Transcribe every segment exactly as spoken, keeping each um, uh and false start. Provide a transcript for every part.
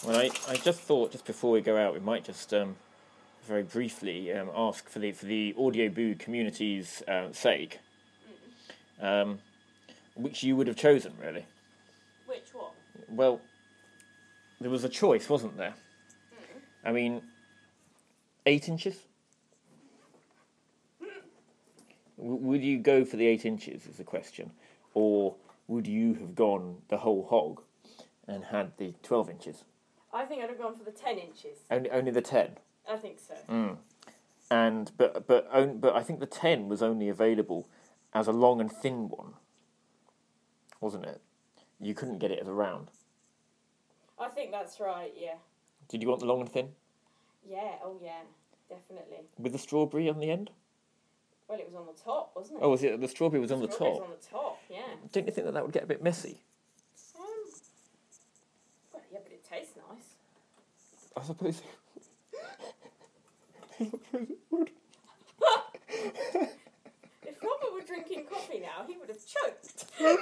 Well, I, I just thought, just before we go out, we might just um, very briefly um, ask for the for the Audioboo community's uh, sake, um, which you would have chosen, really. Which one? Well, there was a choice, wasn't there? Mm. I mean, eight inches? W- would you go for the eight inches, is the question. Or would you have gone the whole hog and had the twelve inches? I think I'd have gone for the ten inches. Only, only the ten? I think so. Mm. And but but on, but I think the ten was only available as a long and thin one, wasn't it? You couldn't get it as a round. I think that's right, yeah. Did you want the long and thin? Yeah, oh yeah, definitely. With the strawberry on the end? Well, it was on the top, wasn't it? Oh, was it? The strawberry was on the Strawberry top. was on the top, yeah. Don't you think that that would get a bit messy? Um, well, yeah, but it tastes nice. I suppose. If Robert were drinking coffee now, he would have choked.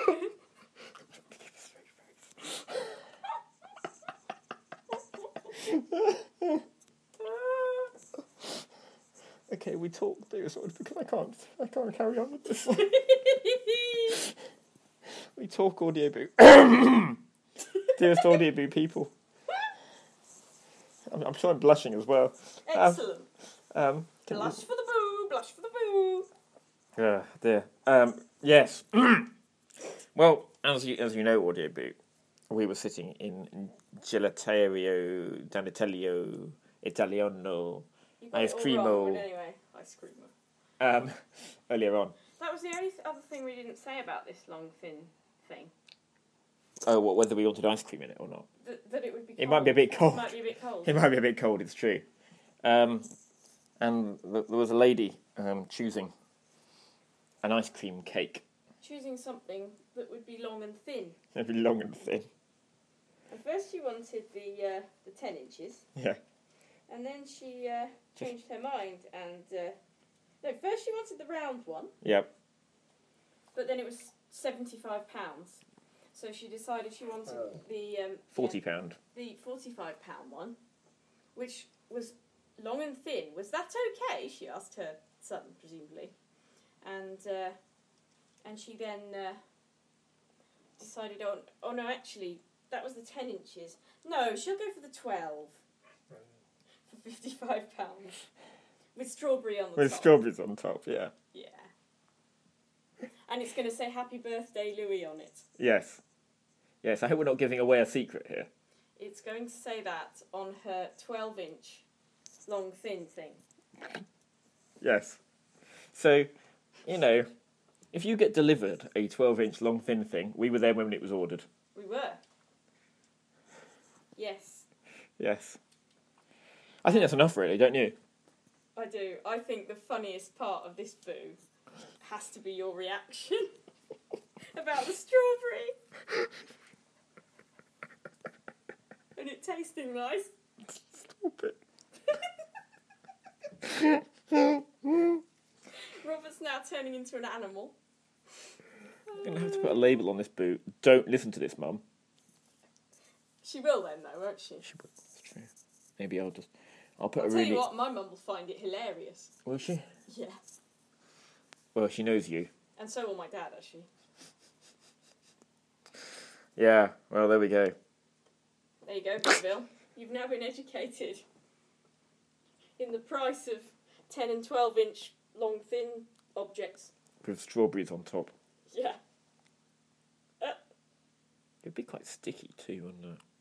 Okay, we talk do sort of because I can't I can't carry on with this. We talk Audioboo. Dearest Audioboo people. I'm, I'm sure I'm blushing as well. Excellent. Um, um, blush for the boo, blush for the boo. Yeah, dear. Um, yes. Well, as you as you know, Audioboo, we were sitting in Gelaterio Danitelio Italiano Ice Creamo. Anyway, ice creamo. Um, earlier on. That was the only th- other thing we didn't say about this long thin thing. Oh, what, whether we wanted ice cream in it or not? Th- that it would be. Cold. It might be a bit cold. It might be a bit cold. It might be a bit cold. It's true. Um, and th- there was a lady um, choosing an ice cream cake. Choosing something that would be long and thin. It'd be long and thin. And first she wanted the uh, the ten inches. Yeah. And then she uh, changed her mind and... Uh, no, first she wanted the round one. Yep. But then it was seventy-five pounds. So she decided she wanted oh. the... Um, forty pound. Yeah, the forty-five pound one, which was long and thin. Was that okay? She asked her son, presumably. And uh, and she then uh, decided on... Oh, no, actually, that was the ten inches. No, she'll go for the twelve. For fifty-five pounds. With strawberry on the With top. With strawberries on top, yeah. Yeah. And it's going to say Happy Birthday Louis on it. Yes. Yes, I hope we're not giving away a secret here. It's going to say that on her twelve inch long thin thing. Yes. So, you know, if you get delivered a twelve inch long thin thing, we were there when it was ordered. We were. Yes. Yes. I think that's enough, really, don't you? I do. I think the funniest part of this boo has to be your reaction about the strawberry. And it tasting nice. Stop it. Robert's now turning into an animal. I'm going to have to put a label on this boo. Don't listen to this, Mum. She will then, though, won't she? She will. That's true. Maybe I'll just... I'll put I'll a tell really... you what, my mum will find it hilarious. Will she? Yeah. Well, she knows you. And so will my dad, actually. Yeah, well, there we go. There you go, Bill. You've now been educated in the price of ten and twelve inch long, thin objects. With strawberries on top. Yeah. Uh. It'd be quite sticky too, wouldn't it?